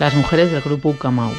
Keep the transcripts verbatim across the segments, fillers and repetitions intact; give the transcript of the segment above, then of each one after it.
Las mujeres del grupo Ucamau.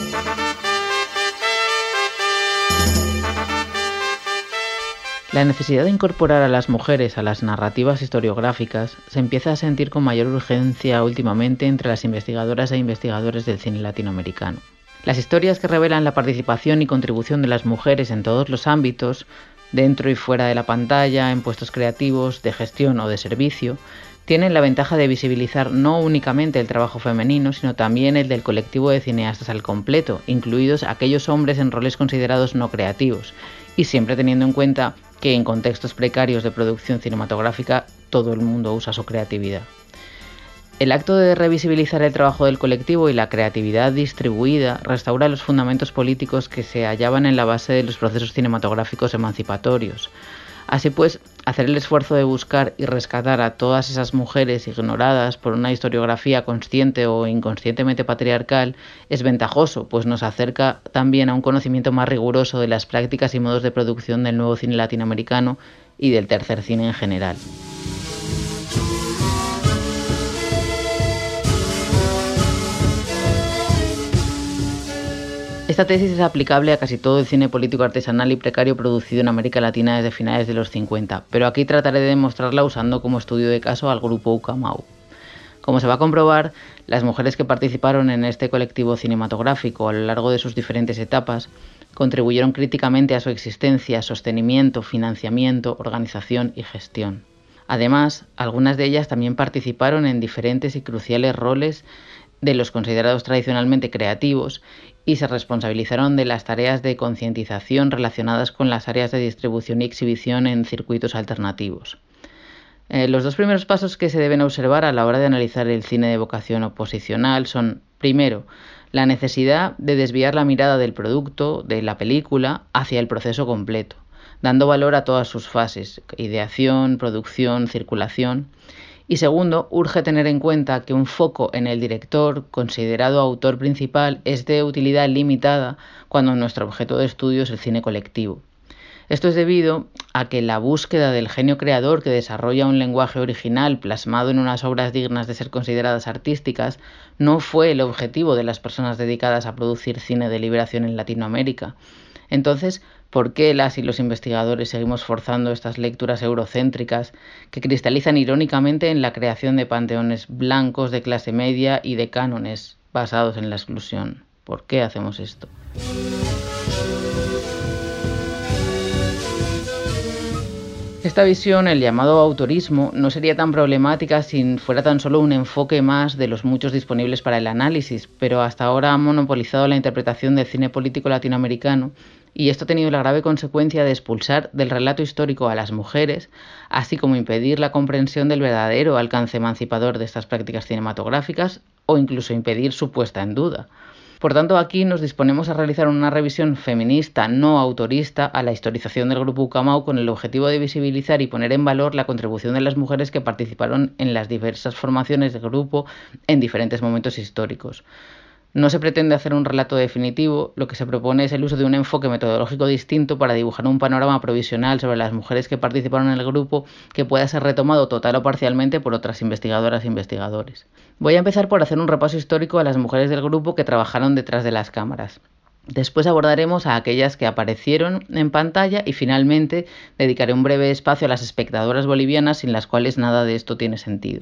La necesidad de incorporar a las mujeres a las narrativas historiográficas se empieza a sentir con mayor urgencia últimamente entre las investigadoras e investigadores del cine latinoamericano. Las historias que revelan la participación y contribución de las mujeres en todos los ámbitos, dentro y fuera de la pantalla, en puestos creativos, de gestión o de servicio, tienen la ventaja de visibilizar no únicamente el trabajo femenino, sino también el del colectivo de cineastas al completo, incluidos aquellos hombres en roles considerados no creativos, y siempre teniendo en cuenta que en contextos precarios de producción cinematográfica todo el mundo usa su creatividad. El acto de revisibilizar el trabajo del colectivo y la creatividad distribuida restaura los fundamentos políticos que se hallaban en la base de los procesos cinematográficos emancipatorios. Así pues, hacer el esfuerzo de buscar y rescatar a todas esas mujeres ignoradas por una historiografía consciente o inconscientemente patriarcal es ventajoso, pues nos acerca también a un conocimiento más riguroso de las prácticas y modos de producción del nuevo cine latinoamericano y del tercer cine en general. Esta tesis es aplicable a casi todo el cine político artesanal y precario producido en América Latina desde finales de los cincuenta, pero aquí trataré de demostrarla usando como estudio de caso al grupo Ucamau. Como se va a comprobar, las mujeres que participaron en este colectivo cinematográfico a lo largo de sus diferentes etapas contribuyeron críticamente a su existencia, sostenimiento, financiamiento, organización y gestión. Además, algunas de ellas también participaron en diferentes y cruciales roles de los considerados tradicionalmente creativos y se responsabilizaron de las tareas de concientización relacionadas con las áreas de distribución y exhibición en circuitos alternativos. Eh, los dos primeros pasos que se deben observar a la hora de analizar el cine de vocación oposicional son, primero, la necesidad de desviar la mirada del producto, de la película, hacia el proceso completo, dando valor a todas sus fases, ideación, producción, circulación. Y segundo, urge tener en cuenta que un foco en el director, considerado autor principal, es de utilidad limitada cuando nuestro objeto de estudio es el cine colectivo. Esto es debido a que la búsqueda del genio creador que desarrolla un lenguaje original plasmado en unas obras dignas de ser consideradas artísticas no fue el objetivo de las personas dedicadas a producir cine de liberación en Latinoamérica. Entonces, ¿por qué las y los investigadores seguimos forzando estas lecturas eurocéntricas que cristalizan irónicamente en la creación de panteones blancos de clase media y de cánones basados en la exclusión? ¿Por qué hacemos esto? Esta visión, el llamado autorismo, no sería tan problemática si fuera tan solo un enfoque más de los muchos disponibles para el análisis, pero hasta ahora ha monopolizado la interpretación del cine político latinoamericano y esto ha tenido la grave consecuencia de expulsar del relato histórico a las mujeres, así como impedir la comprensión del verdadero alcance emancipador de estas prácticas cinematográficas o incluso impedir su puesta en duda. Por tanto, aquí nos disponemos a realizar una revisión feminista no autorista a la historización del grupo Ucamau con el objetivo de visibilizar y poner en valor la contribución de las mujeres que participaron en las diversas formaciones del grupo en diferentes momentos históricos. No se pretende hacer un relato definitivo, lo que se propone es el uso de un enfoque metodológico distinto para dibujar un panorama provisional sobre las mujeres que participaron en el grupo que pueda ser retomado total o parcialmente por otras investigadoras e investigadores. Voy a empezar por hacer un repaso histórico a las mujeres del grupo que trabajaron detrás de las cámaras. Después abordaremos a aquellas que aparecieron en pantalla y finalmente dedicaré un breve espacio a las espectadoras bolivianas sin las cuales nada de esto tiene sentido.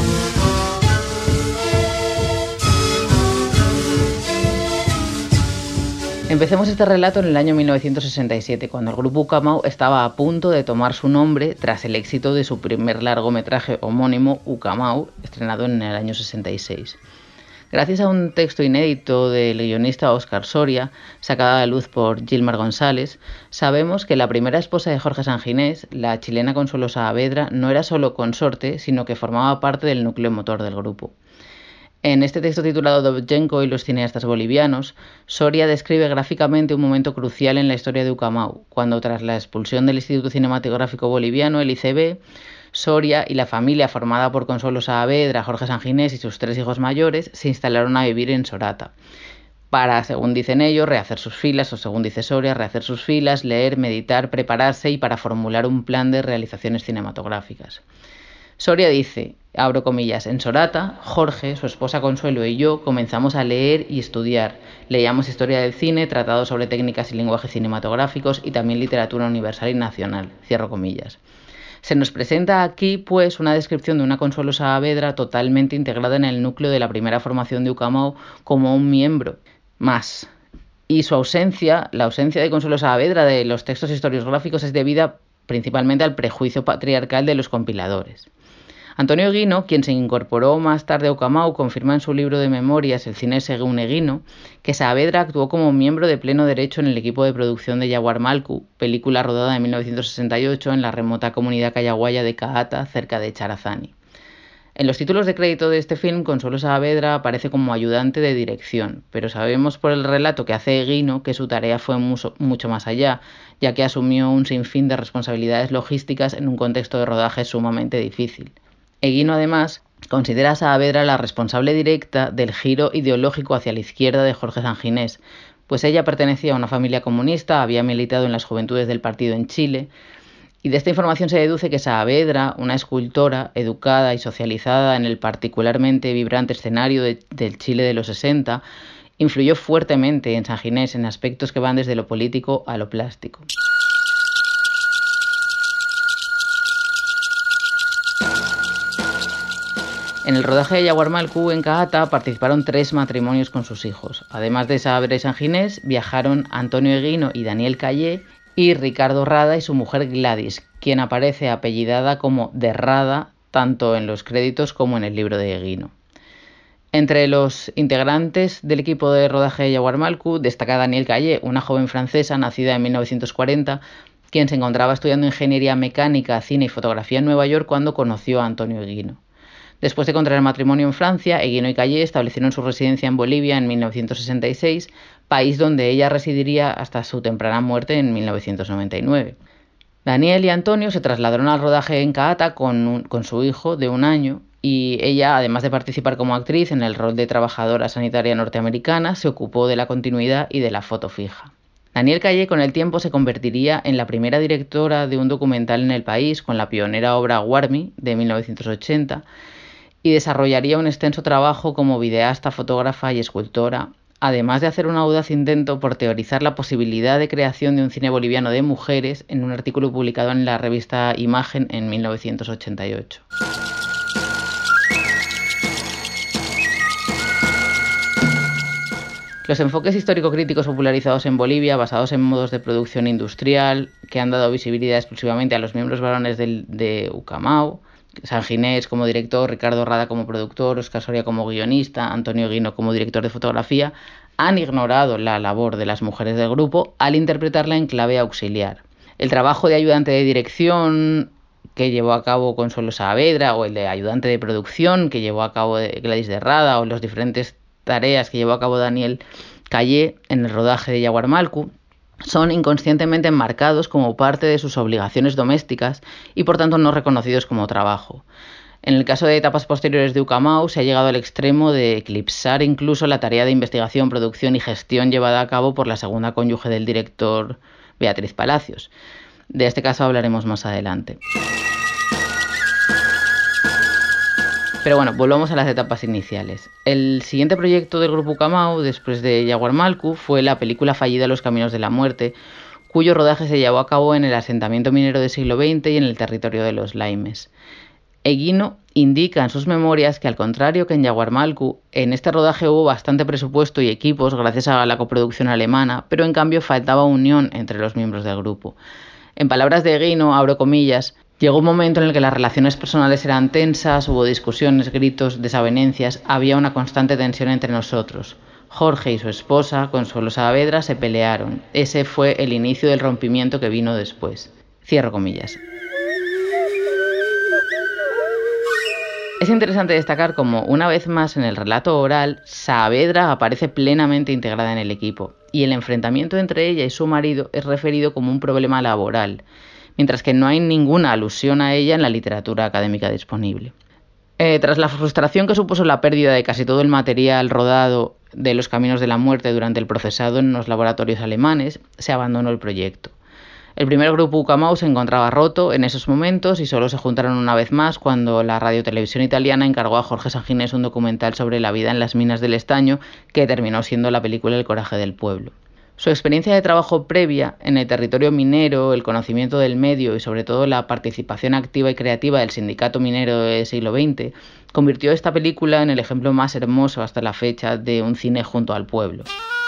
Empecemos este relato en el año mil novecientos sesenta y siete, cuando el grupo Ucamau estaba a punto de tomar su nombre tras el éxito de su primer largometraje homónimo, Ucamau, estrenado en el año sesenta y seis. Gracias a un texto inédito del guionista Óscar Soria, sacado a la luz por Gilmar González, sabemos que la primera esposa de Jorge Sanginés, la chilena Consuelo Saavedra, no era solo consorte, sino que formaba parte del núcleo motor del grupo. En este texto titulado Dovzhenko y los cineastas bolivianos, Soria describe gráficamente un momento crucial en la historia de Ucamau, cuando tras la expulsión del Instituto Cinematográfico Boliviano, el I C B, Soria y la familia formada por Consuelo Saavedra, Jorge Sanginés y sus tres hijos mayores se instalaron a vivir en Sorata, para, según dicen ellos, rehacer sus filas, o según dice Soria, rehacer sus filas, leer, meditar, prepararse y para formular un plan de realizaciones cinematográficas. Soria dice, abro comillas, en Sorata, Jorge, su esposa Consuelo y yo comenzamos a leer y estudiar. Leíamos historia del cine, tratados sobre técnicas y lenguajes cinematográficos y también literatura universal y nacional, cierro comillas. Se nos presenta aquí, pues, una descripción de una Consuelo Saavedra totalmente integrada en el núcleo de la primera formación de Ucamau como un miembro más. Y su ausencia, la ausencia de Consuelo Saavedra de los textos historiográficos es debida principalmente al prejuicio patriarcal de los compiladores. Antonio Eguino, quien se incorporó más tarde a Ucamau, confirma en su libro de memorias El cine según Eguino que Saavedra actuó como miembro de pleno derecho en el equipo de producción de Yaguarmalcu, película rodada en mil novecientos sesenta y ocho en la remota comunidad cayaguaya de Caata, cerca de Charazani. En los títulos de crédito de este film, Consuelo Saavedra aparece como ayudante de dirección, pero sabemos por el relato que hace Eguino que su tarea fue mucho, mucho más allá, ya que asumió un sinfín de responsabilidades logísticas en un contexto de rodaje sumamente difícil. Eguino, además, considera a Saavedra la responsable directa del giro ideológico hacia la izquierda de Jorge Sanginés, pues ella pertenecía a una familia comunista, había militado en las juventudes del partido en Chile, y de esta información se deduce que Saavedra, una escultora educada y socializada en el particularmente vibrante escenario de, del Chile de los sesenta, influyó fuertemente en Sanginés en aspectos que van desde lo político a lo plástico. En el rodaje de Yaguarmalcu en Caata participaron tres matrimonios con sus hijos. Además de Saavedra y Sanginés, viajaron Antonio Eguino y Daniel Callé y Ricardo Rada y su mujer Gladys, quien aparece apellidada como de Rada tanto en los créditos como en el libro de Eguino. Entre los integrantes del equipo de rodaje de Yaguarmalcu destaca Daniel Callé, una joven francesa nacida en mil novecientos cuarenta, quien se encontraba estudiando ingeniería mecánica, cine y fotografía en Nueva York cuando conoció a Antonio Eguino. Después de contraer matrimonio en Francia, Eguino y Callé establecieron su residencia en Bolivia en mil novecientos sesenta y seis, país donde ella residiría hasta su temprana muerte en mil novecientos noventa y nueve. Daniel y Antonio se trasladaron al rodaje en Caata con, un, con su hijo de un año y ella, además de participar como actriz en el rol de trabajadora sanitaria norteamericana, se ocupó de la continuidad y de la foto fija. Daniel Callé con el tiempo se convertiría en la primera directora de un documental en el país con la pionera obra Warmi de mil novecientos ochenta, y desarrollaría un extenso trabajo como videasta, fotógrafa y escultora, además de hacer un audaz intento por teorizar la posibilidad de creación de un cine boliviano de mujeres en un artículo publicado en la revista Imagen en mil novecientos ochenta y ocho. Los enfoques histórico-críticos popularizados en Bolivia, basados en modos de producción industrial, que han dado visibilidad exclusivamente a los miembros varones del, de Ucamau, Sanginés como director, Ricardo Rada como productor, Óscar Soria como guionista, Antonio Eguino como director de fotografía, han ignorado la labor de las mujeres del grupo al interpretarla en clave auxiliar. El trabajo de ayudante de dirección que llevó a cabo Consuelo Saavedra, o el de ayudante de producción que llevó a cabo Gladys de Rada, o las diferentes tareas que llevó a cabo Daniel Callé en el rodaje de Yaguarmalcu, son inconscientemente enmarcados como parte de sus obligaciones domésticas y por tanto no reconocidos como trabajo. En el caso de etapas posteriores de Ucamau se ha llegado al extremo de eclipsar incluso la tarea de investigación, producción y gestión llevada a cabo por la segunda cónyuge del director, Beatriz Palacios. De este caso hablaremos más adelante. Pero bueno, volvamos a las etapas iniciales. El siguiente proyecto del grupo Ucamau, después de Yaguarmalcu, fue la película fallida Los Caminos de la Muerte, cuyo rodaje se llevó a cabo en el asentamiento minero del siglo veinte y en el territorio de los Laimes. Eguino indica en sus memorias que, al contrario que en Yaguarmalcu, en este rodaje hubo bastante presupuesto y equipos gracias a la coproducción alemana, pero en cambio faltaba unión entre los miembros del grupo. En palabras de Eguino, abro comillas, llegó un momento en el que las relaciones personales eran tensas, hubo discusiones, gritos, desavenencias, había una constante tensión entre nosotros. Jorge y su esposa, Consuelo Saavedra, se pelearon. Ese fue el inicio del rompimiento que vino después. Cierro comillas. Es interesante destacar cómo, una vez más en el relato oral, Saavedra aparece plenamente integrada en el equipo, y el enfrentamiento entre ella y su marido es referido como un problema laboral, mientras que no hay ninguna alusión a ella en la literatura académica disponible. Eh, tras la frustración que supuso la pérdida de casi todo el material rodado de Los Caminos de la Muerte durante el procesado en los laboratorios alemanes, se abandonó el proyecto. El primer grupo Ucamau se encontraba roto en esos momentos y solo se juntaron una vez más cuando la radiotelevisión italiana encargó a Jorge Sanginés un documental sobre la vida en las minas del estaño que terminó siendo la película El coraje del pueblo. Su experiencia de trabajo previa en el territorio minero, el conocimiento del medio y sobre todo la participación activa y creativa del sindicato minero del siglo veinte convirtió esta película en el ejemplo más hermoso hasta la fecha de un cine junto al pueblo.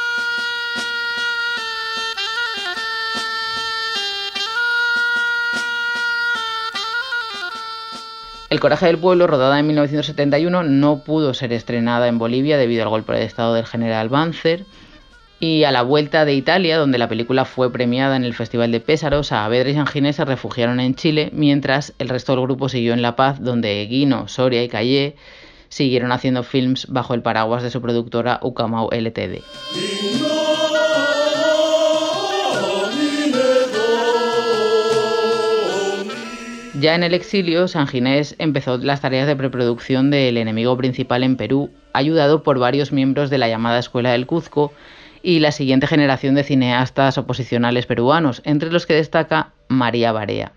El coraje del pueblo, rodada en mil novecientos setenta y uno, no pudo ser estrenada en Bolivia debido al golpe de estado del general Banzer, y a la vuelta de Italia, donde la película fue premiada en el Festival de Pésaro, Saavedra y Sanginés se refugiaron en Chile, mientras el resto del grupo siguió en La Paz, donde Guino, Soria y Callé siguieron haciendo films bajo el paraguas de su productora Ucamau Ltd. Ya en el exilio, Sanginés empezó las tareas de preproducción de El enemigo principal en Perú, ayudado por varios miembros de la llamada Escuela del Cuzco y la siguiente generación de cineastas oposicionales peruanos, entre los que destaca María Barea.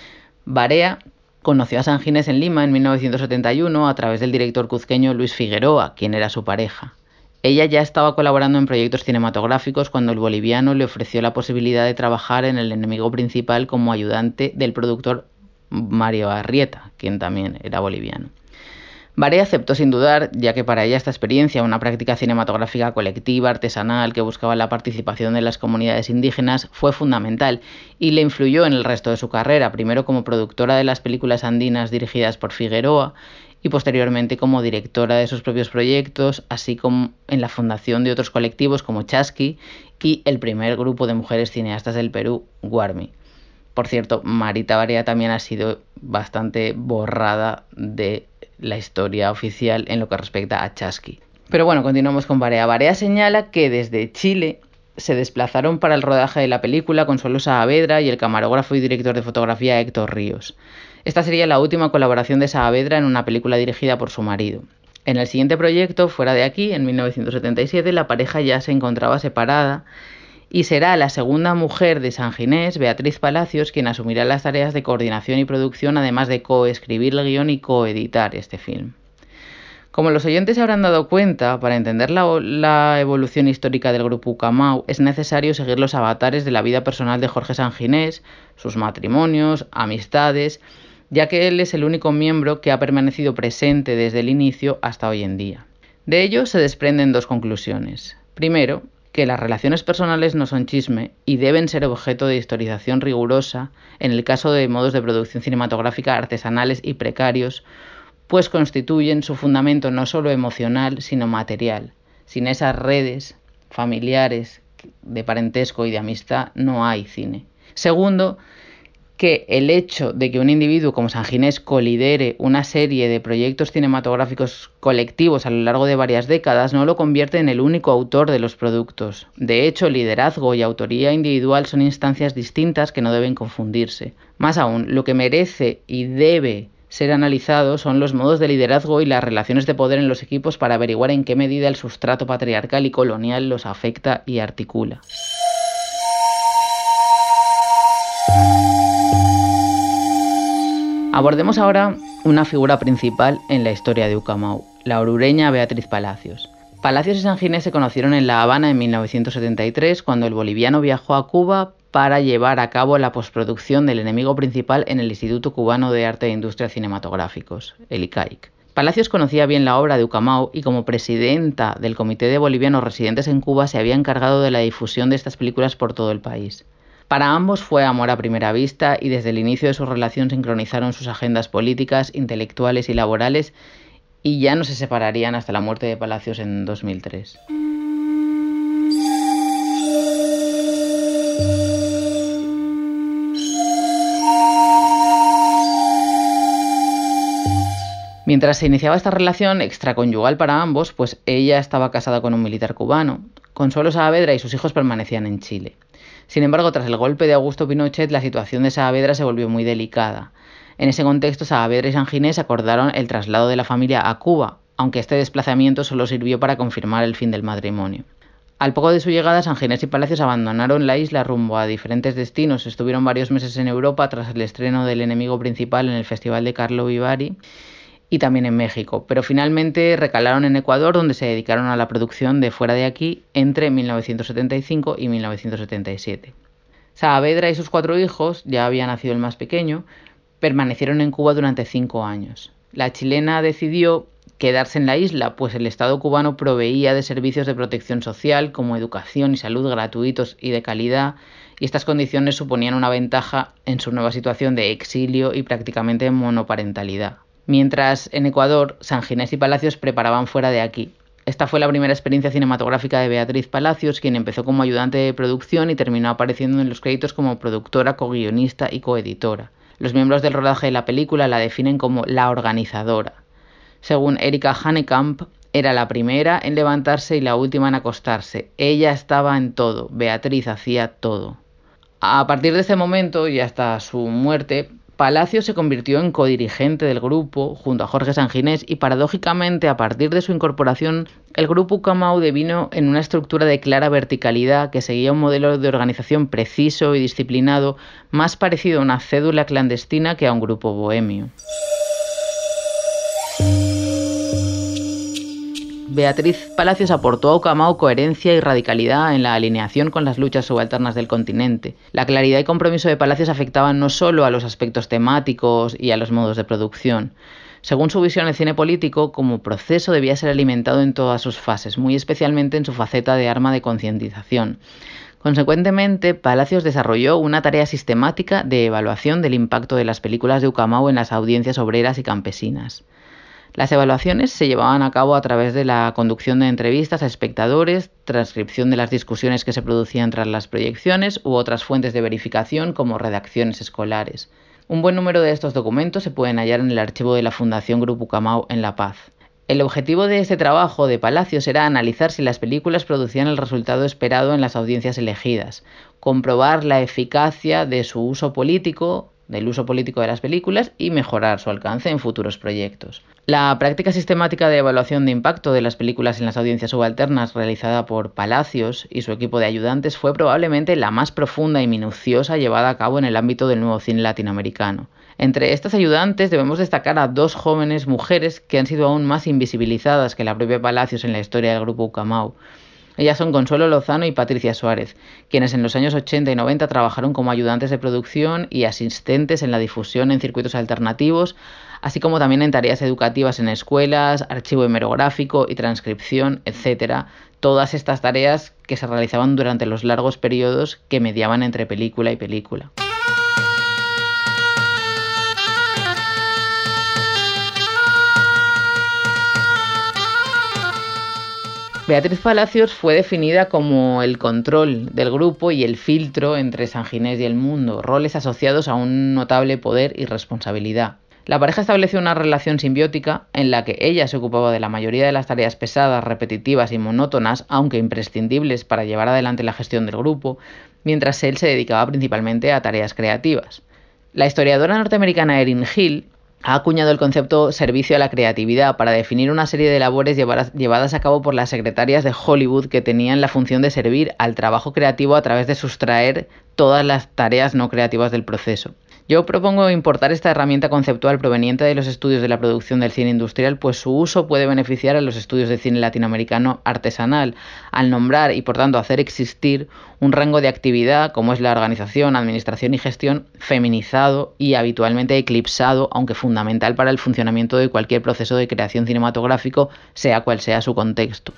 Barea conoció a Sanginés en Lima en mil novecientos setenta y uno a través del director cuzqueño Luis Figueroa, quien era su pareja. Ella ya estaba colaborando en proyectos cinematográficos cuando el boliviano le ofreció la posibilidad de trabajar en El enemigo principal como ayudante del productor Mario Arrieta, quien también era boliviano. Barea aceptó sin dudar, ya que para ella esta experiencia, una práctica cinematográfica colectiva, artesanal, que buscaba la participación de las comunidades indígenas, fue fundamental y le influyó en el resto de su carrera, primero como productora de las películas andinas dirigidas por Figueroa y posteriormente como directora de sus propios proyectos, así como en la fundación de otros colectivos como Chasqui y el primer grupo de mujeres cineastas del Perú, Guarmi. Por cierto, Marita Barea también ha sido bastante borrada de la historia oficial en lo que respecta a Chasqui. Pero bueno, continuamos con Barea. Barea señala que desde Chile se desplazaron para el rodaje de la película Consuelo Saavedra y el camarógrafo y director de fotografía Héctor Ríos. Esta sería la última colaboración de Saavedra en una película dirigida por su marido. En el siguiente proyecto, Fuera de aquí, en mil novecientos setenta y siete, la pareja ya se encontraba separada y será la segunda mujer de Sanginés, Beatriz Palacios, quien asumirá las tareas de coordinación y producción, además de coescribir el guión y coeditar este film. Como los oyentes se habrán dado cuenta, para entender la, la evolución histórica del grupo Ucamau es necesario seguir los avatares de la vida personal de Jorge Sanginés, sus matrimonios, amistades, ya que él es el único miembro que ha permanecido presente desde el inicio hasta hoy en día. De ello se desprenden dos conclusiones. Primero, que las relaciones personales no son chisme y deben ser objeto de historización rigurosa en el caso de modos de producción cinematográfica artesanales y precarios, pues constituyen su fundamento no solo emocional, sino material. Sin esas redes familiares de parentesco y de amistad no hay cine. Segundo, que el hecho de que un individuo como Sanginés colidere una serie de proyectos cinematográficos colectivos a lo largo de varias décadas no lo convierte en el único autor de los productos. De hecho, liderazgo y autoría individual son instancias distintas que no deben confundirse. Más aún, lo que merece y debe ser analizado son los modos de liderazgo y las relaciones de poder en los equipos para averiguar en qué medida el sustrato patriarcal y colonial los afecta y articula. Abordemos ahora una figura principal en la historia de Ucamau, la orureña Beatriz Palacios. Palacios y Sanginés se conocieron en La Habana en mil novecientos setenta y tres, cuando el boliviano viajó a Cuba para llevar a cabo la postproducción del enemigo principal en el Instituto Cubano de Arte e Industria Cinematográficos, el I C A I C. Palacios conocía bien la obra de Ucamau y como presidenta del Comité de Bolivianos Residentes en Cuba se había encargado de la difusión de estas películas por todo el país. Para ambos fue amor a primera vista y desde el inicio de su relación sincronizaron sus agendas políticas, intelectuales y laborales y ya no se separarían hasta la muerte de Palacios en dos mil tres. Mientras se iniciaba esta relación extraconyugal para ambos, pues ella estaba casada con un militar cubano. Consuelo Saavedra y sus hijos permanecían en Chile. Sin embargo, tras el golpe de Augusto Pinochet, la situación de Saavedra se volvió muy delicada. En ese contexto, Saavedra y Sanginés acordaron el traslado de la familia a Cuba, aunque este desplazamiento solo sirvió para confirmar el fin del matrimonio. Al poco de su llegada, Sanginés y Palacios abandonaron la isla rumbo a diferentes destinos. Estuvieron varios meses en Europa tras el estreno del Enemigo Principal en el Festival de Karlovy Vary y también en México, pero finalmente recalaron en Ecuador, donde se dedicaron a la producción de Fuera de aquí entre mil novecientos setenta y cinco y mil novecientos setenta y siete. Saavedra y sus cuatro hijos, ya había nacido el más pequeño, permanecieron en Cuba durante cinco años. La chilena decidió quedarse en la isla, pues el Estado cubano proveía de servicios de protección social como educación y salud gratuitos y de calidad, y estas condiciones suponían una ventaja en su nueva situación de exilio y prácticamente monoparentalidad. Mientras en Ecuador, Sanginés y Palacios preparaban Fuera de aquí. Esta fue la primera experiencia cinematográfica de Beatriz Palacios, quien empezó como ayudante de producción y terminó apareciendo en los créditos como productora, co-guionista y coeditora. Los miembros del rodaje de la película la definen como la organizadora. Según Erika Hanekamp, era la primera en levantarse y la última en acostarse. Ella estaba en todo, Beatriz hacía todo. A partir de ese momento y hasta su muerte, Palacios se convirtió en codirigente del grupo junto a Jorge Sanginés y paradójicamente a partir de su incorporación el grupo Ucamau devino en una estructura de clara verticalidad que seguía un modelo de organización preciso y disciplinado más parecido a una cédula clandestina que a un grupo bohemio. Beatriz Palacios aportó a Ucamau coherencia y radicalidad en la alineación con las luchas subalternas del continente. La claridad y compromiso de Palacios afectaban no solo a los aspectos temáticos y a los modos de producción. Según su visión, el cine político como proceso debía ser alimentado en todas sus fases, muy especialmente en su faceta de arma de concientización. Consecuentemente, Palacios desarrolló una tarea sistemática de evaluación del impacto de las películas de Ucamau en las audiencias obreras y campesinas. Las evaluaciones se llevaban a cabo a través de la conducción de entrevistas a espectadores, transcripción de las discusiones que se producían tras las proyecciones u otras fuentes de verificación como redacciones escolares. Un buen número de estos documentos se pueden hallar en el archivo de la Fundación Grupo Ucamau en La Paz. El objetivo de este trabajo de Palacios era analizar si las películas producían el resultado esperado en las audiencias elegidas, comprobar la eficacia de su uso político, del uso político de las películas y mejorar su alcance en futuros proyectos. La práctica sistemática de evaluación de impacto de las películas en las audiencias subalternas realizada por Palacios y su equipo de ayudantes fue probablemente la más profunda y minuciosa llevada a cabo en el ámbito del nuevo cine latinoamericano. Entre estas ayudantes debemos destacar a dos jóvenes mujeres que han sido aún más invisibilizadas que la propia Palacios en la historia del grupo Ucamau. Ellas son Consuelo Lozano y Patricia Suárez, quienes en los años ochenta y noventa trabajaron como ayudantes de producción y asistentes en la difusión en circuitos alternativos, así como también en tareas educativas en escuelas, archivo hemerográfico y transcripción, etcétera. Todas estas tareas que se realizaban durante los largos periodos que mediaban entre película y película. Beatriz Palacios fue definida como el control del grupo y el filtro entre Sanginés y el mundo, roles asociados a un notable poder y responsabilidad. La pareja estableció una relación simbiótica en la que ella se ocupaba de la mayoría de las tareas pesadas, repetitivas y monótonas, aunque imprescindibles para llevar adelante la gestión del grupo, mientras él se dedicaba principalmente a tareas creativas. La historiadora norteamericana Erin Hill ha acuñado el concepto servicio a la creatividad para definir una serie de labores llevadas a cabo por las secretarias de Hollywood que tenían la función de servir al trabajo creativo a través de sustraer todas las tareas no creativas del proceso. Yo propongo importar esta herramienta conceptual proveniente de los estudios de la producción del cine industrial, pues su uso puede beneficiar a los estudios de cine latinoamericano artesanal, al nombrar y por tanto hacer existir un rango de actividad como es la organización, administración y gestión feminizado y habitualmente eclipsado, aunque fundamental para el funcionamiento de cualquier proceso de creación cinematográfico, sea cual sea su contexto.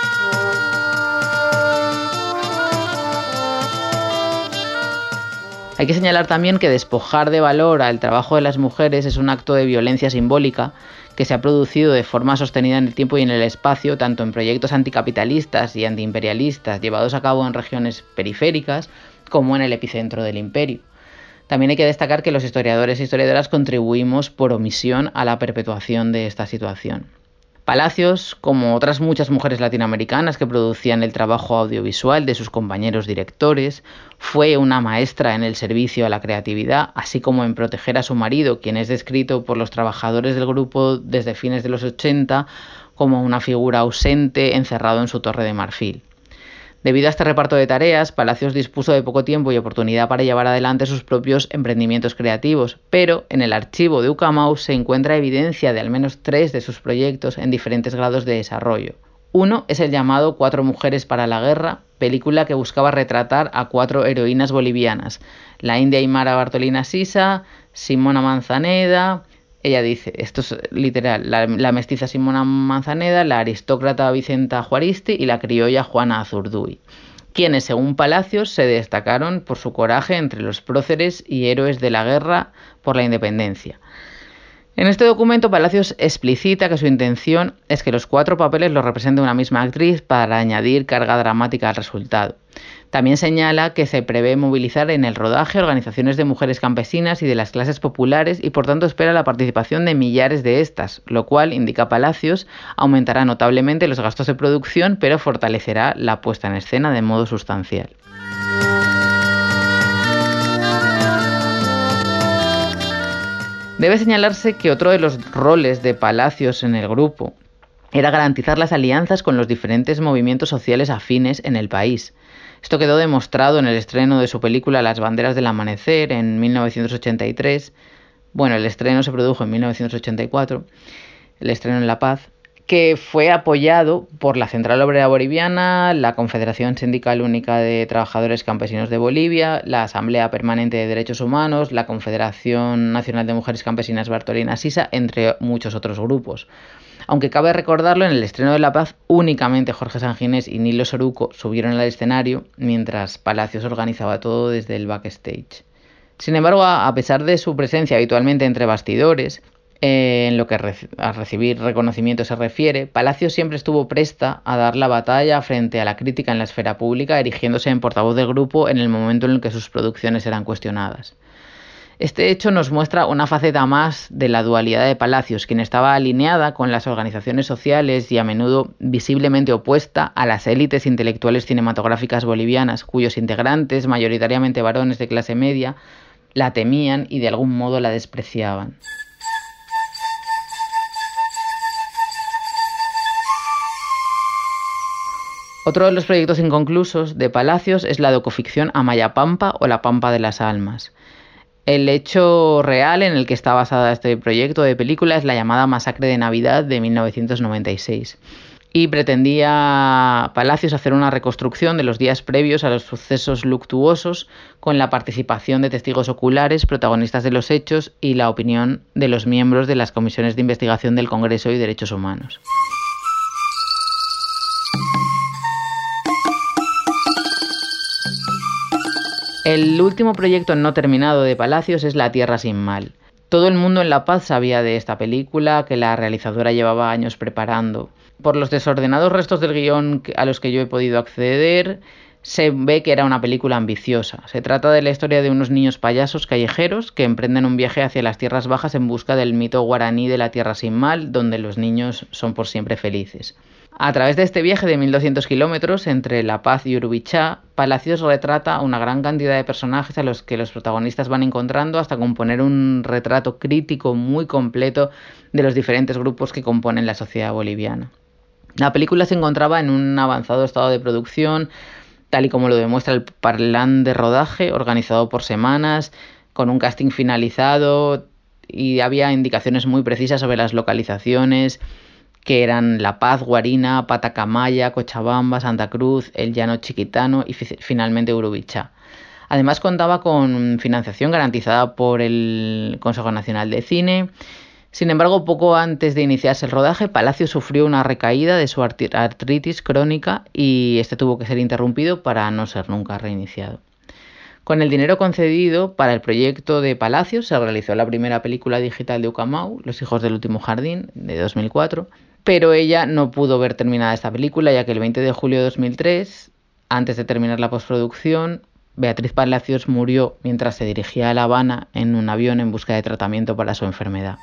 Hay que señalar también que despojar de valor al trabajo de las mujeres es un acto de violencia simbólica que se ha producido de forma sostenida en el tiempo y en el espacio, tanto en proyectos anticapitalistas y antiimperialistas llevados a cabo en regiones periféricas como en el epicentro del imperio. También hay que destacar que los historiadores e historiadoras contribuimos por omisión a la perpetuación de esta situación. Palacios, como otras muchas mujeres latinoamericanas que producían el trabajo audiovisual de sus compañeros directores, fue una maestra en el servicio a la creatividad, así como en proteger a su marido, quien es descrito por los trabajadores del grupo desde fines de los ochenta como una figura ausente encerrado en su torre de marfil. Debido a este reparto de tareas, Palacios dispuso de poco tiempo y oportunidad para llevar adelante sus propios emprendimientos creativos, pero en el archivo de Ucamau se encuentra evidencia de al menos tres de sus proyectos en diferentes grados de desarrollo. Uno es el llamado Cuatro mujeres para la guerra, película que buscaba retratar a cuatro heroínas bolivianas, la india Aymara Bartolina Sisa, Simona Manzaneda. Ella dice, esto es literal, la, la mestiza Simona Manzaneda, la aristócrata Vicenta Juaristi y la criolla Juana Azurduy, quienes, según Palacios, se destacaron por su coraje entre los próceres y héroes de la guerra por la independencia. En este documento, Palacios explicita que su intención es que los cuatro papeles los represente una misma actriz para añadir carga dramática al resultado. También señala que se prevé movilizar en el rodaje organizaciones de mujeres campesinas y de las clases populares y por tanto espera la participación de millares de estas, lo cual, indica Palacios, aumentará notablemente los gastos de producción pero fortalecerá la puesta en escena de modo sustancial. Debe señalarse que otro de los roles de Palacios en el grupo era garantizar las alianzas con los diferentes movimientos sociales afines en el país. Esto quedó demostrado en el estreno de su película Las banderas del amanecer en mil novecientos ochenta y tres. Bueno, el estreno se produjo en mil novecientos ochenta y cuatro, el estreno en La Paz, que fue apoyado por la Central Obrera Boliviana, la Confederación Sindical Única de Trabajadores Campesinos de Bolivia, la Asamblea Permanente de Derechos Humanos, la Confederación Nacional de Mujeres Campesinas Bartolina Sisa, entre muchos otros grupos. Aunque cabe recordarlo, en el estreno de La Paz únicamente Jorge Sanginés y Nilo Soruco subieron al escenario, mientras Palacios organizaba todo desde el backstage. Sin embargo, a pesar de su presencia habitualmente entre bastidores, eh, en lo que a recibir reconocimiento se refiere, Palacios siempre estuvo presta a dar la batalla frente a la crítica en la esfera pública, erigiéndose en portavoz del grupo en el momento en el que sus producciones eran cuestionadas. Este hecho nos muestra una faceta más de la dualidad de Palacios, quien estaba alineada con las organizaciones sociales y a menudo visiblemente opuesta a las élites intelectuales cinematográficas bolivianas, cuyos integrantes, mayoritariamente varones de clase media, la temían y de algún modo la despreciaban. Otro de los proyectos inconclusos de Palacios es la docuficción Amayapampa o La Pampa de las Almas. El hecho real en el que está basada este proyecto de película es la llamada Masacre de Navidad de mil novecientos noventa y seis. Y pretendía Palacios hacer una reconstrucción de los días previos a los sucesos luctuosos con la participación de testigos oculares, protagonistas de los hechos y la opinión de los miembros de las comisiones de investigación del Congreso y Derechos Humanos. El último proyecto no terminado de Palacios es La Tierra sin mal. Todo el mundo en La Paz sabía de esta película, que la realizadora llevaba años preparando. Por los desordenados restos del guión a los que yo he podido acceder, se ve que era una película ambiciosa. Se trata de la historia de unos niños payasos callejeros que emprenden un viaje hacia las tierras bajas en busca del mito guaraní de la Tierra sin mal, donde los niños son por siempre felices. A través de este viaje de mil doscientos kilómetros entre La Paz y Urubichá, Palacios retrata una gran cantidad de personajes a los que los protagonistas van encontrando hasta componer un retrato crítico muy completo de los diferentes grupos que componen la sociedad boliviana. La película se encontraba en un avanzado estado de producción, tal y como lo demuestra el plan de rodaje, organizado por semanas, con un casting finalizado, y había indicaciones muy precisas sobre las localizaciones, que eran La Paz, Guarina, Patacamaya, Cochabamba, Santa Cruz, El Llano Chiquitano y fi- finalmente Urubichá. Además contaba con financiación garantizada por el Consejo Nacional de Cine. Sin embargo, poco antes de iniciarse el rodaje, Palacios sufrió una recaída de su artritis crónica y este tuvo que ser interrumpido para no ser nunca reiniciado. Con el dinero concedido para el proyecto de Palacios se realizó la primera película digital de Ucamau, Los hijos del último jardín, de dos mil cuatro, pero ella no pudo ver terminada esta película, ya que el veinte de julio de dos mil tres, antes de terminar la postproducción, Beatriz Palacios murió mientras se dirigía a La Habana en un avión en busca de tratamiento para su enfermedad.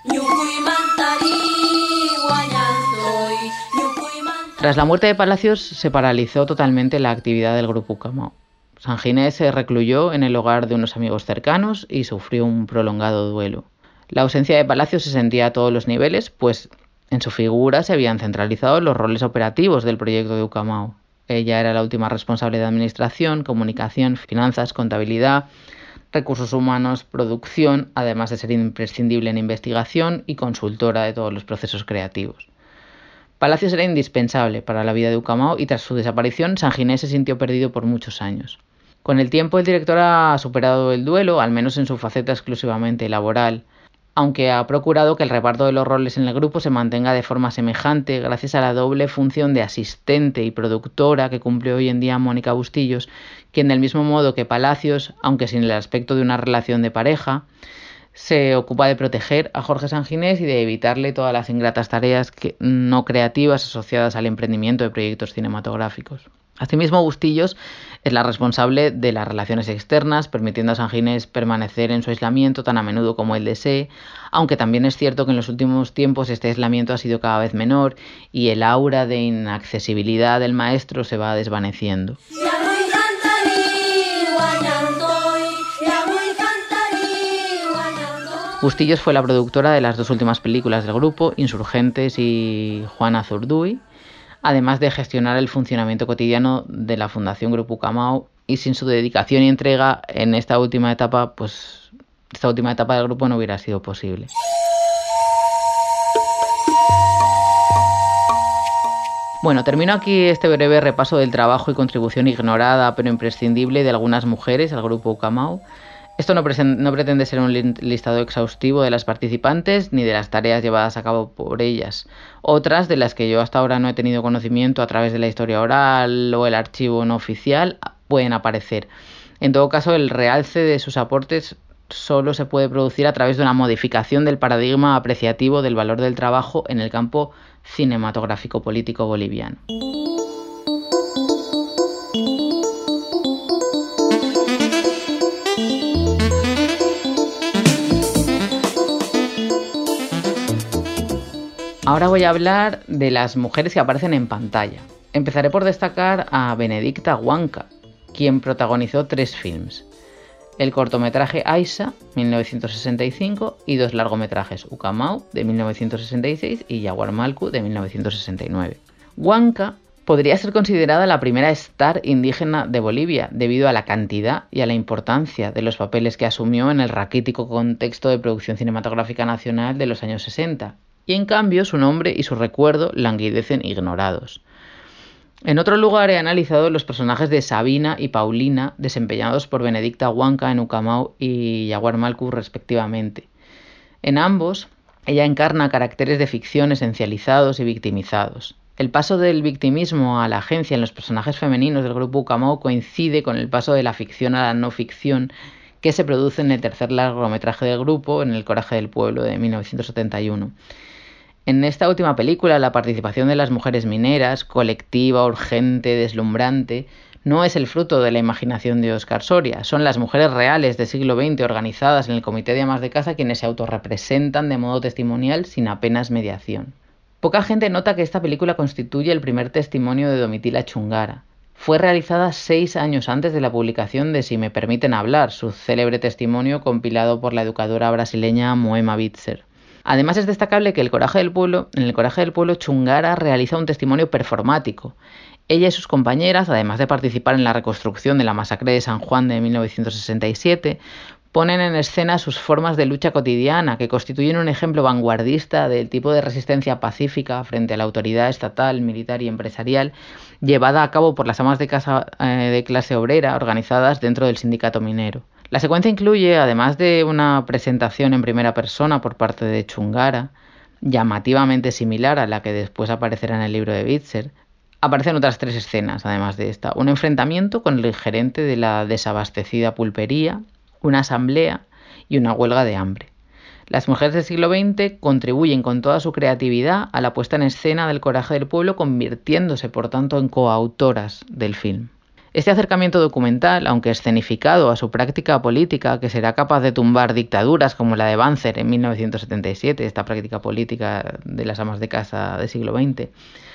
Tras la muerte de Palacios se paralizó totalmente la actividad del grupo Ucamau. Sanginés se recluyó en el hogar de unos amigos cercanos y sufrió un prolongado duelo. La ausencia de Palacios se sentía a todos los niveles, pues en su figura se habían centralizado los roles operativos del proyecto de Ucamau. Ella era la última responsable de administración, comunicación, finanzas, contabilidad, recursos humanos, producción, además de ser imprescindible en investigación y consultora de todos los procesos creativos. Palacios era indispensable para la vida de Ucamao y tras su desaparición San Ginés se sintió perdido por muchos años. Con el tiempo el director ha superado el duelo, al menos en su faceta exclusivamente laboral, aunque ha procurado que el reparto de los roles en el grupo se mantenga de forma semejante gracias a la doble función de asistente y productora que cumple hoy en día Mónica Bustillos, quien del mismo modo que Palacios, aunque sin el aspecto de una relación de pareja, se ocupa de proteger a Jorge San Ginés y de evitarle todas las ingratas tareas que, no creativas asociadas al emprendimiento de proyectos cinematográficos. Asimismo, Bustillos es la responsable de las relaciones externas, permitiendo a San Ginés permanecer en su aislamiento tan a menudo como él desee, aunque también es cierto que en los últimos tiempos este aislamiento ha sido cada vez menor y el aura de inaccesibilidad del maestro se va desvaneciendo. Bustillos fue la productora de las dos últimas películas del grupo, Insurgentes y Juana Zurduy, además de gestionar el funcionamiento cotidiano de la Fundación Grupo Ucamao, y sin su dedicación y entrega en esta última etapa, pues esta última etapa del grupo no hubiera sido posible. Bueno, termino aquí este breve repaso del trabajo y contribución ignorada pero imprescindible de algunas mujeres al Grupo Ucamao. Esto no, no pretende ser un listado exhaustivo de las participantes ni de las tareas llevadas a cabo por ellas. Otras, de las que yo hasta ahora no he tenido conocimiento a través de la historia oral o el archivo no oficial, pueden aparecer. En todo caso, el realce de sus aportes solo se puede producir a través de una modificación del paradigma apreciativo del valor del trabajo en el campo cinematográfico político boliviano. Ahora voy a hablar de las mujeres que aparecen en pantalla. Empezaré por destacar a Benedicta Huanca, quien protagonizó tres films: el cortometraje Aisa, mil novecientos sesenta y cinco, y dos largometrajes, Ucamao, de mil novecientos sesenta y seis, y Yaguar Malcu, de mil novecientos sesenta y nueve. Huanca podría ser considerada la primera star indígena de Bolivia, debido a la cantidad y a la importancia de los papeles que asumió en el raquítico contexto de producción cinematográfica nacional de los años sesenta. Y en cambio su nombre y su recuerdo languidecen ignorados. En otro lugar he analizado los personajes de Sabina y Paulina desempeñados por Benedicta Huanca en Ucamao y Yaguar Malcu respectivamente. En ambos ella encarna caracteres de ficción esencializados y victimizados. El paso del victimismo a la agencia en los personajes femeninos del grupo Ucamao coincide con el paso de la ficción a la no ficción que se produce en el tercer largometraje del grupo, en El coraje del pueblo, de mil novecientos setenta y uno. En esta última película, la participación de las mujeres mineras, colectiva, urgente, deslumbrante, no es el fruto de la imaginación de Óscar Soria. Son las mujeres reales del siglo veinte organizadas en el Comité de Amas de Casa quienes se autorrepresentan de modo testimonial sin apenas mediación. Poca gente nota que esta película constituye el primer testimonio de Domitila Chungara. Fue realizada seis años antes de la publicación de Si me permiten hablar, su célebre testimonio compilado por la educadora brasileña Moema Bitzer. Además es destacable que el coraje del pueblo, en El coraje del pueblo Chungara realiza un testimonio performático. Ella y sus compañeras, además de participar en la reconstrucción de la masacre de San Juan de mil novecientos sesenta y siete, ponen en escena sus formas de lucha cotidiana, que constituyen un ejemplo vanguardista del tipo de resistencia pacífica frente a la autoridad estatal, militar y empresarial, llevada a cabo por las amas de casa eh, de clase obrera organizadas dentro del sindicato minero. La secuencia incluye, además de una presentación en primera persona por parte de Chungara, llamativamente similar a la que después aparecerá en el libro de Bitzer, aparecen otras tres escenas, además de esta. Un enfrentamiento con el gerente de la desabastecida pulpería, una asamblea y una huelga de hambre. Las mujeres del siglo veinte contribuyen con toda su creatividad a la puesta en escena del coraje del pueblo, convirtiéndose por tanto en coautoras del film. Este acercamiento documental, aunque escenificado a su práctica política, que será capaz de tumbar dictaduras como la de Banzer en mil novecientos setenta y siete, esta práctica política de las amas de casa del siglo veinte,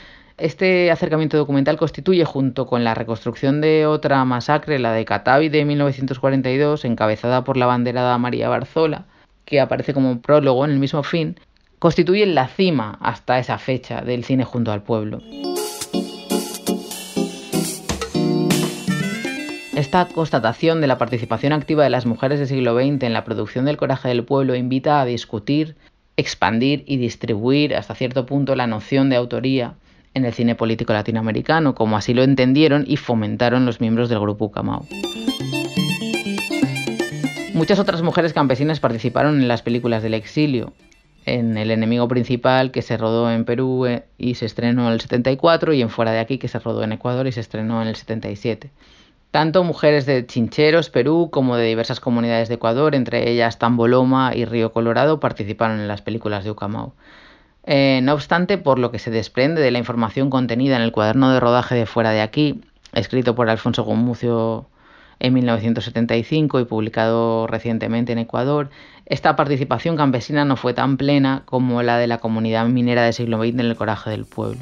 este acercamiento documental constituye, junto con la reconstrucción de otra masacre, la de Catavi de mil novecientos cuarenta y dos, encabezada por la banderada María Barzola, que aparece como prólogo en el mismo film, constituyen la cima hasta esa fecha del cine junto al pueblo. Esta constatación de la participación activa de las mujeres del siglo veinte en la producción del Coraje del Pueblo invita a discutir, expandir y distribuir hasta cierto punto la noción de autoría en el cine político latinoamericano, como así lo entendieron y fomentaron los miembros del Grupo Ucamau. Muchas otras mujeres campesinas participaron en las películas del exilio, en El enemigo principal, que se rodó en Perú y se estrenó en el setenta y cuatro, y en Fuera de aquí, que se rodó en Ecuador y se estrenó en el setenta y siete. Tanto mujeres de Chincheros, Perú, como de diversas comunidades de Ecuador, entre ellas Tamboloma y Río Colorado, participaron en las películas de Ucamau. Eh, no obstante, por lo que se desprende de la información contenida en el cuaderno de rodaje de Fuera de aquí, escrito por Alfonso Gumucio en mil novecientos setenta y cinco y publicado recientemente en Ecuador, esta participación campesina no fue tan plena como la de la comunidad minera del siglo veinte en el Coraje del Pueblo.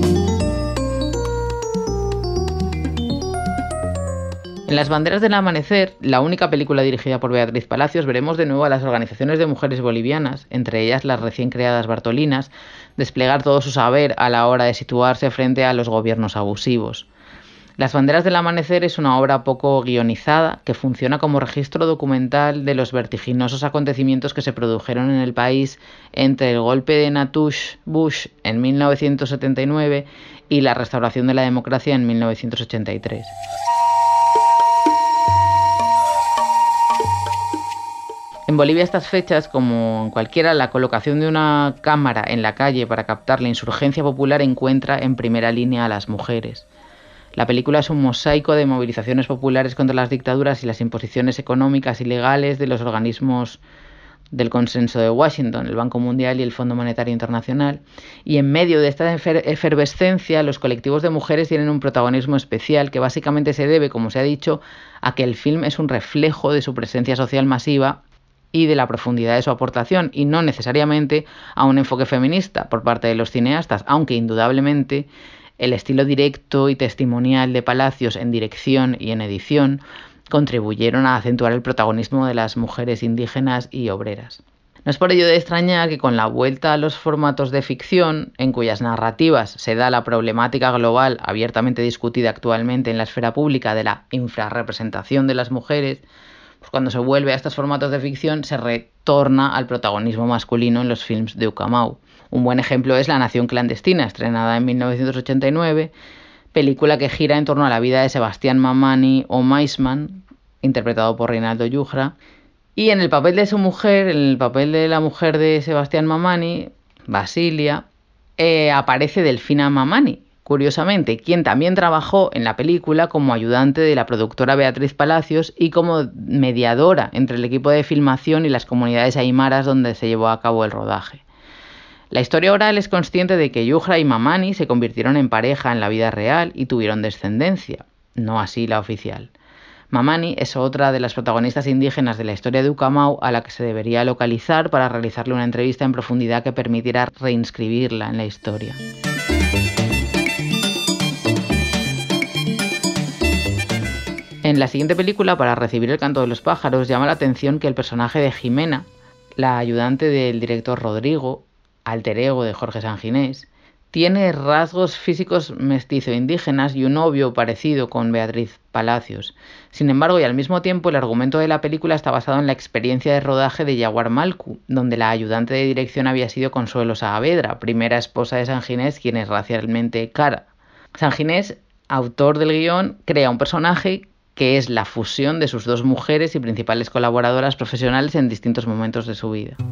En Las banderas del amanecer, la única película dirigida por Beatriz Palacios, veremos de nuevo a las organizaciones de mujeres bolivianas, entre ellas las recién creadas Bartolinas, desplegar todo su saber a la hora de situarse frente a los gobiernos abusivos. Las banderas del amanecer es una obra poco guionizada que funciona como registro documental de los vertiginosos acontecimientos que se produjeron en el país entre el golpe de Natush Bush en mil novecientos setenta y nueve y la restauración de la democracia en mil novecientos ochenta y tres. En Bolivia, estas fechas, como en cualquiera, la colocación de una cámara en la calle para captar la insurgencia popular encuentra en primera línea a las mujeres. La película es un mosaico de movilizaciones populares contra las dictaduras y las imposiciones económicas y legales de los organismos del Consenso de Washington, el Banco Mundial y el Fondo Monetario Internacional, y en medio de esta efer- efervescencia los colectivos de mujeres tienen un protagonismo especial que básicamente se debe, como se ha dicho, a que el film es un reflejo de su presencia social masiva y de la profundidad de su aportación, y no necesariamente a un enfoque feminista por parte de los cineastas, aunque indudablemente el estilo directo y testimonial de Palacios en dirección y en edición contribuyeron a acentuar el protagonismo de las mujeres indígenas y obreras. No es por ello de extrañar que con la vuelta a los formatos de ficción, en cuyas narrativas se da la problemática global abiertamente discutida actualmente en la esfera pública de la infrarrepresentación de las mujeres, pues cuando se vuelve a estos formatos de ficción se retorna al protagonismo masculino en los films de Ucamau. Un buen ejemplo es La nación clandestina, estrenada en mil novecientos ochenta y nueve, película que gira en torno a la vida de Sebastián Mamani o Maisman, interpretado por Reinaldo Yujra, y en el papel de su mujer, en el papel de la mujer de Sebastián Mamani, Basilia, eh, aparece Delfina Mamani, curiosamente, quien también trabajó en la película como ayudante de la productora Beatriz Palacios y como mediadora entre el equipo de filmación y las comunidades aymaras donde se llevó a cabo el rodaje. La historia oral es consciente de que Yujra y Mamani se convirtieron en pareja en la vida real y tuvieron descendencia, no así la oficial. Mamani es otra de las protagonistas indígenas de la historia de Ucamau a la que se debería localizar para realizarle una entrevista en profundidad que permitirá reinscribirla en la historia. En la siguiente película, Para recibir el canto de los pájaros, llama la atención que el personaje de Jimena, la ayudante del director Rodrigo, alter ego de Jorge Sanginés, tiene rasgos físicos mestizo-indígenas y un novio parecido con Beatriz Palacios. Sin embargo, y al mismo tiempo, el argumento de la película está basado en la experiencia de rodaje de Yaguar Malcu, donde la ayudante de dirección había sido Consuelo Saavedra, primera esposa de Sanginés, quien es racialmente cara. Sanginés, autor del guión, crea un personaje que es la fusión de sus dos mujeres y principales colaboradoras profesionales en distintos momentos de su vida.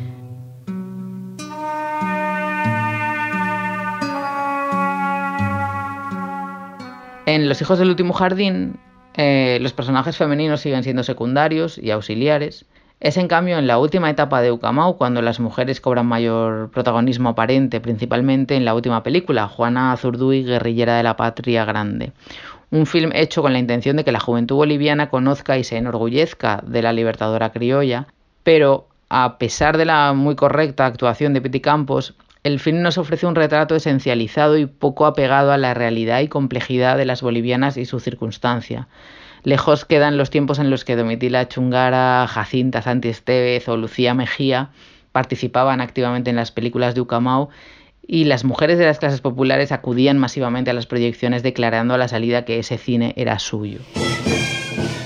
En Los hijos del último jardín, eh, los personajes femeninos siguen siendo secundarios y auxiliares. Es en cambio en la última etapa de Ucamau cuando las mujeres cobran mayor protagonismo aparente, principalmente en la última película, Juana Azurduy, guerrillera de la Patria Grande. Un film hecho con la intención de que la juventud boliviana conozca y se enorgullezca de la libertadora criolla, pero a pesar de la muy correcta actuación de Piti Campos, el film nos ofrece un retrato esencializado y poco apegado a la realidad y complejidad de las bolivianas y su circunstancia. Lejos quedan los tiempos en los que Domitila Chungara, Jacinta Santi Estevez o Lucía Mejía participaban activamente en las películas de Ucamau y las mujeres de las clases populares acudían masivamente a las proyecciones declarando a la salida que ese cine era suyo.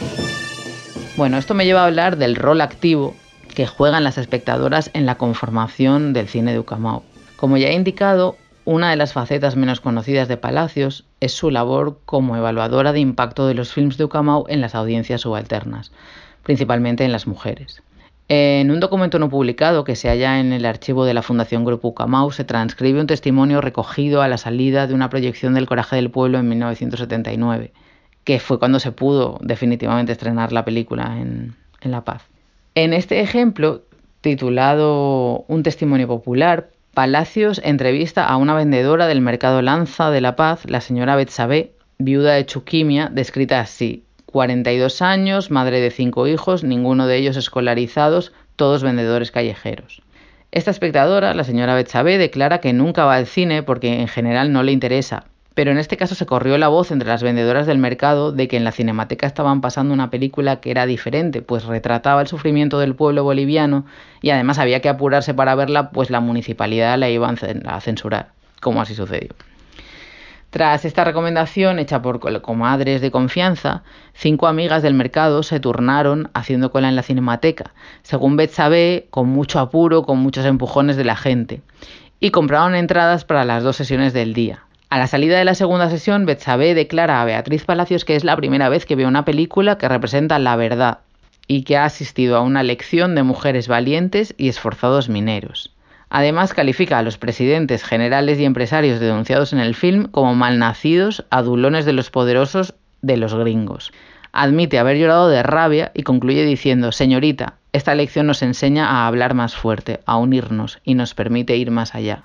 Bueno, esto me lleva a hablar del rol activo que juegan las espectadoras en la conformación del cine de Ucamau. Como ya he indicado, una de las facetas menos conocidas de Palacios es su labor como evaluadora de impacto de los films de Ucamau en las audiencias subalternas, principalmente en las mujeres. En un documento no publicado que se halla en el archivo de la Fundación Grupo Ucamau se transcribe un testimonio recogido a la salida de una proyección del Coraje del Pueblo en mil novecientos setenta y nueve, que fue cuando se pudo definitivamente estrenar la película en, en La Paz. En este ejemplo, titulado Un testimonio popular, Palacios entrevista a una vendedora del mercado Lanza de La Paz, la señora Betsabé, viuda de Chuquimia, descrita así: cuarenta y dos años, madre de cinco hijos, ninguno de ellos escolarizados, todos vendedores callejeros. Esta espectadora, la señora Betsabé, declara que nunca va al cine porque en general no le interesa, pero en este caso se corrió la voz entre las vendedoras del mercado de que en la Cinemateca estaban pasando una película que era diferente, pues retrataba el sufrimiento del pueblo boliviano y además había que apurarse para verla, pues la municipalidad la iba a censurar, como así sucedió. Tras esta recomendación hecha por comadres de confianza, cinco amigas del mercado se turnaron haciendo cola en la Cinemateca, según Betsabé, con mucho apuro, con muchos empujones de la gente, y compraron entradas para las dos sesiones del día. A la salida de la segunda sesión, Betsabé declara a Beatriz Palacios que es la primera vez que ve una película que representa la verdad y que ha asistido a una lección de mujeres valientes y esforzados mineros. Además, califica a los presidentes, generales y empresarios denunciados en el film como malnacidos, adulones de los poderosos de los gringos. Admite haber llorado de rabia y concluye diciendo: señorita, esta lección nos enseña a hablar más fuerte, a unirnos y nos permite ir más allá.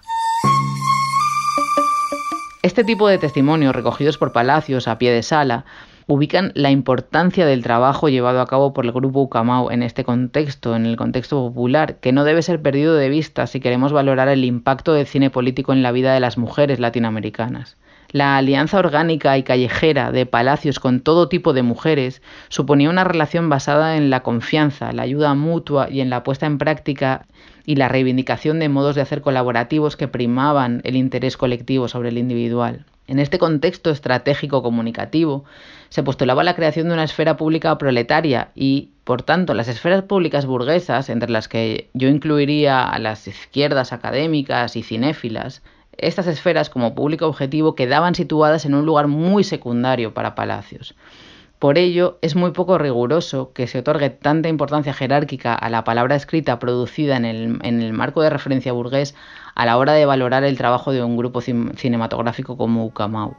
Este tipo de testimonios recogidos por Palacios a pie de sala ubican la importancia del trabajo llevado a cabo por el Grupo Ucamau en este contexto, en el contexto popular, que no debe ser perdido de vista si queremos valorar el impacto del cine político en la vida de las mujeres latinoamericanas. La alianza orgánica y callejera de Palacios con todo tipo de mujeres suponía una relación basada en la confianza, la ayuda mutua y en la puesta en práctica y la reivindicación de modos de hacer colaborativos que primaban el interés colectivo sobre el individual. En este contexto estratégico comunicativo se postulaba la creación de una esfera pública proletaria y, por tanto, las esferas públicas burguesas, entre las que yo incluiría a las izquierdas académicas y cinéfilas, estas esferas como público objetivo quedaban situadas en un lugar muy secundario para Palacios. Por ello, es muy poco riguroso que se otorgue tanta importancia jerárquica a la palabra escrita producida en el, en el marco de referencia burgués a la hora de valorar el trabajo de un grupo cin- cinematográfico como Ucamau.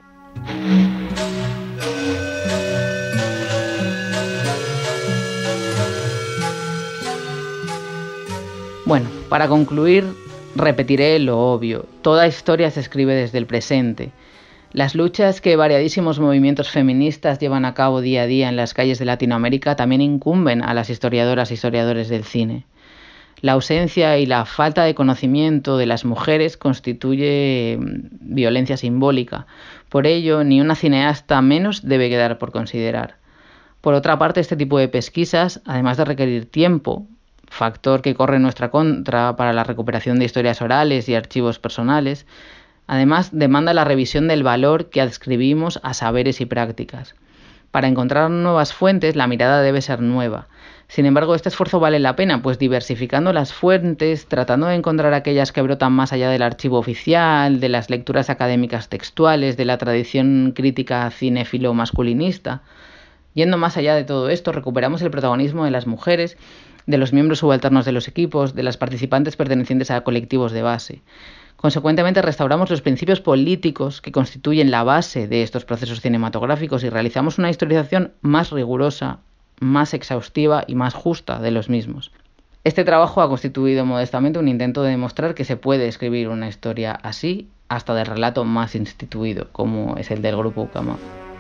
Bueno, para concluir, repetiré lo obvio. Toda historia se escribe desde el presente. Las luchas que variadísimos movimientos feministas llevan a cabo día a día en las calles de Latinoamérica también incumben a las historiadoras e historiadores del cine. La ausencia y la falta de conocimiento de las mujeres constituye violencia simbólica. Por ello, ni una cineasta menos debe quedar por considerar. Por otra parte, este tipo de pesquisas, además de requerir tiempo, factor que corre en nuestra contra para la recuperación de historias orales y archivos personales, además demanda la revisión del valor que adscribimos a saberes y prácticas. Para encontrar nuevas fuentes, la mirada debe ser nueva. Sin embargo, este esfuerzo vale la pena, pues diversificando las fuentes, tratando de encontrar aquellas que brotan más allá del archivo oficial, de las lecturas académicas textuales, de la tradición crítica cinéfilo masculinista, yendo más allá de todo esto, recuperamos el protagonismo de las mujeres, de los miembros subalternos de los equipos, de las participantes pertenecientes a colectivos de base. Consecuentemente, restauramos los principios políticos que constituyen la base de estos procesos cinematográficos y realizamos una historización más rigurosa, más exhaustiva y más justa de los mismos. Este trabajo ha constituido modestamente un intento de demostrar que se puede escribir una historia así, hasta del relato más instituido, como es el del Grupo Ucamau.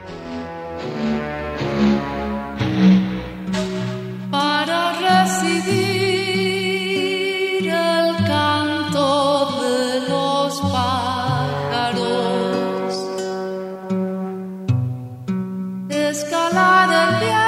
Para recibir el canto de los pájaros, escalar el viento